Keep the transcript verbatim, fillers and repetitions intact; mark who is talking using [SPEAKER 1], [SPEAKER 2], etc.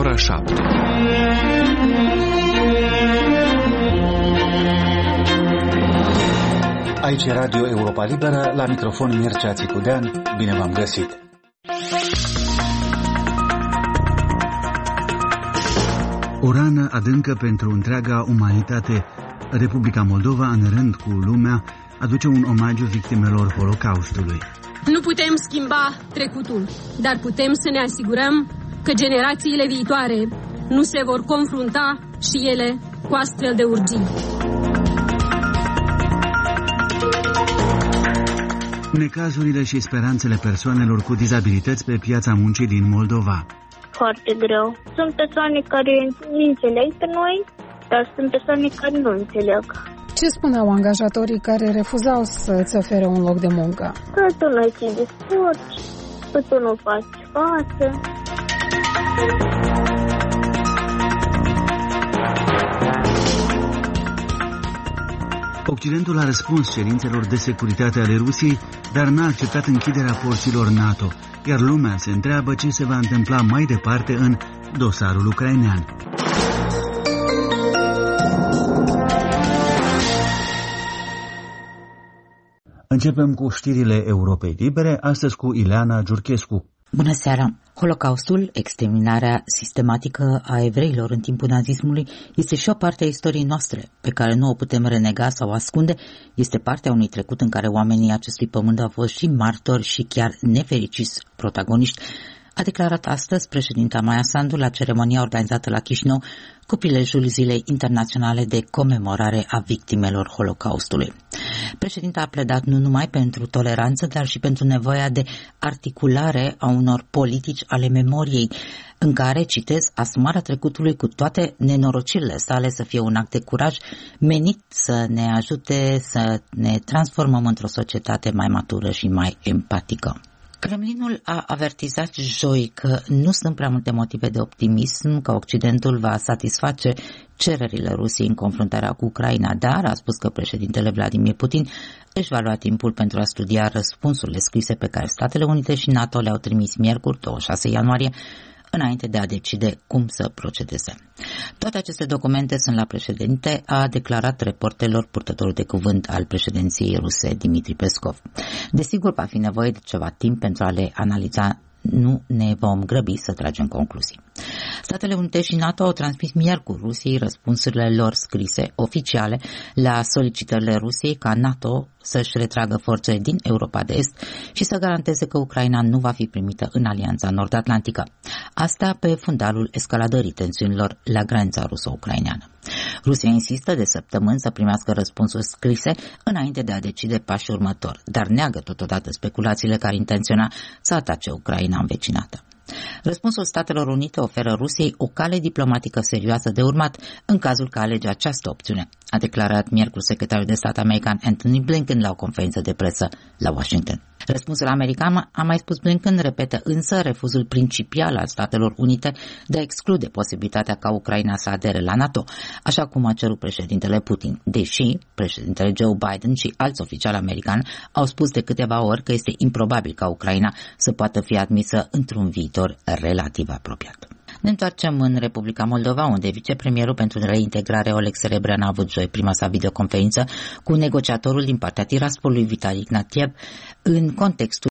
[SPEAKER 1] ora șapte.
[SPEAKER 2] Aici e Radio Europa Liberă, la microfon Mircea Țicudean, bine v-am găsit. O rană adâncă pentru întreaga umanitate. Republica Moldova, în rând cu lumea, aduce un omagiu victimelor Holocaustului.
[SPEAKER 3] Nu putem schimba trecutul, dar putem să ne asigurăm că generațiile viitoare nu se vor confrunta și ele cu astfel de urgii.
[SPEAKER 2] Necazurile și speranțele persoanelor cu dizabilități pe piața muncii din Moldova.
[SPEAKER 4] Foarte greu. Sunt persoane care nu înțeleg pe noi, dar sunt persoane care nu înțeleg.
[SPEAKER 5] Ce spuneau angajatorii care refuzau să-ți ofere un loc de muncă?
[SPEAKER 4] Că tu nu ții de sport, că tu nu faci față.
[SPEAKER 2] Occidentul a răspuns cerințelor de securitate ale Rusiei, dar n-a acceptat închiderea porților NATO, iar lumea se întreabă ce se va întâmpla mai departe în dosarul ucrainean. Începem cu știrile Europei Libere, astăzi cu Ileana Giurchescu.
[SPEAKER 6] Bună seara! Holocaustul, exterminarea sistematică a evreilor în timpul nazismului, este și o parte a istoriei noastre, pe care nu o putem renega sau ascunde. Este partea unui trecut în care oamenii acestui pământ au fost și martori și chiar nefericiți protagoniști, a declarat astăzi președinta Maia Sandu la ceremonia organizată la Chișinău cu prilejul Zilei Internaționale de Comemorare a Victimelor Holocaustului. Președinta a pledat nu numai pentru toleranță, dar și pentru nevoia de articulare a unor politici ale memoriei, în care, citez, asumarea trecutului cu toate nenorocirile sale să fie un act de curaj menit să ne ajute să ne transformăm într-o societate mai matură și mai empatică. Kremlinul a avertizat joi că nu sunt prea multe motive de optimism că Occidentul va satisface cererile Rusiei în confruntarea cu Ucraina, dar a spus că președintele Vladimir Putin își va lua timpul pentru a studia răspunsurile scrise pe care Statele Unite și NATO le-au trimis miercuri, douăzeci și șase ianuarie, înainte de a decide cum să procedeze. Toate aceste documente sunt la președinte, a declarat reporterilor purtătorul de cuvânt al președinției ruse, Dmitri Peskov. Desigur, va fi nevoie de ceva timp pentru a le analiza. Nu ne vom grăbi să tragem concluzii. Statele Unite și NATO au transmis miercuri Rusiei răspunsurile lor scrise, oficiale, la solicitările Rusiei ca NATO să-și retragă forțele din Europa de Est și să garanteze că Ucraina nu va fi primită în Alianța Nord-Atlantică. Asta pe fundalul escaladării tensiunilor la granița ruso-ucraineană. Rusia insistă de săptămâni să primească răspunsuri scrise înainte de a decide pașii următori, dar neagă totodată speculațiile care intenționa să atace Ucraina învecinată. Răspunsul Statelor Unite oferă Rusiei o cale diplomatică serioasă de urmat în cazul că alege această opțiune, a declarat miercuri secretarul de stat american Antony Blinken la o conferință de presă la Washington. Răspunsul american, a mai spus Blinken, repetă însă refuzul principial al Statelor Unite de a exclude posibilitatea ca Ucraina să adere la NATO, așa cum a cerut președintele Putin, deși președintele Joe Biden și alți oficiali americani au spus de câteva ori că este improbabil ca Ucraina să poată fi admisă într-un viitor relativ apropiat. Ne întoarcem în Republica Moldova, unde vicepremierul pentru reintegrare Oleg Serebrean a avut joi prima sa videoconferință cu negociatorul din partea Tiraspolului, Vitali Ignatiev, în contextul